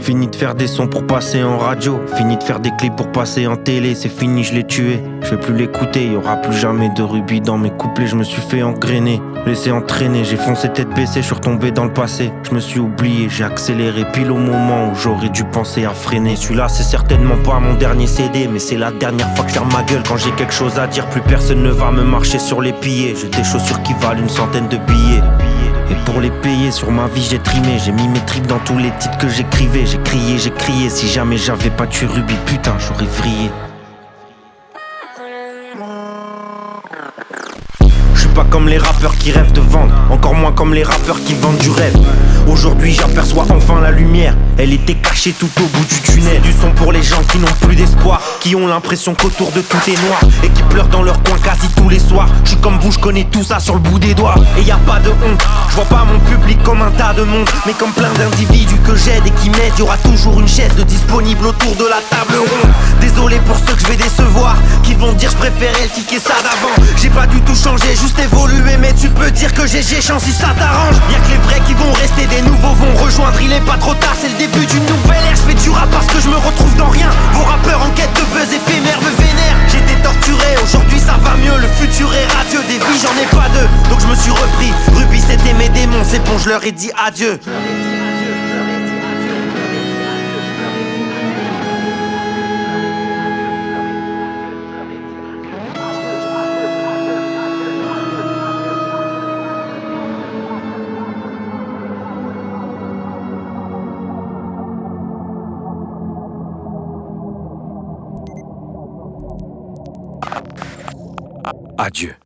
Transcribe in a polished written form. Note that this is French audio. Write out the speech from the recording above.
Fini de faire des sons pour passer en radio. Fini de faire des clips pour passer en télé. C'est fini, je l'ai tué. Je vais plus l'écouter, y aura plus jamais de rubis dans mes couplets. Je me suis fait engrainer, laissé entraîner. J'ai foncé tête baissée, je suis retombé dans le passé. Je me suis oublié, j'ai accéléré pile au moment où j'aurais dû penser à freiner. Celui-là c'est certainement pas mon dernier CD, mais c'est la dernière fois que je ferme ma gueule. Quand j'ai quelque chose à dire, plus personne ne va me marcher sur les pieds. J'ai des chaussures qui valent une centaine de billets. Et pour les payer, sur ma vie j'ai trimé. J'ai mis mes tripes dans tous les titres que j'écrivais. J'ai crié, si jamais j'avais pas tué Ruby, putain j'aurais vrillé. Je suis pas comme les rappeurs qui rêvent de vendre, encore moins comme les rappeurs qui vendent du rêve. Aujourd'hui j'aperçois enfin la lumière, elle était cachée tout au bout du tunnel. Du son pour les gens qui n'ont plus d'espoir, qui ont l'impression qu'autour de tout est noir et qui pleurent dans leur coin quasi tous les soirs. Je suis comme vous, je connais tout ça sur le bout des doigts. Et y a pas de honte, je vois pas mon public comme un tas de monde, mais comme plein d'individus que j'aide et qui m'aident. Y'aura toujours une chaise de disponible autour de la table ronde. Désolé pour ceux que je vais décevoir, qui vont dire je préférais le kicker ça d'avant. J'ai pas du tout changé, juste évolué, mais tu peux dire que j'ai chance si ça t'arrange. Y'a que les vrais qui vont rester, des nouveaux vont rejoindre. Il est pas trop tard, c'est le début d'une nouvelle ère. Je fais du rap parce que je me retrouve dans rien. Vos rappeurs en quête de buzz éphémère me vénèrent. J'étais torturé, aujourd'hui ça va mieux. Le futur est radieux, des vies j'en ai pas deux, donc je me suis repris. Ruby c'était mes démons, c'est bon je leur ai dit adieu. Adieu.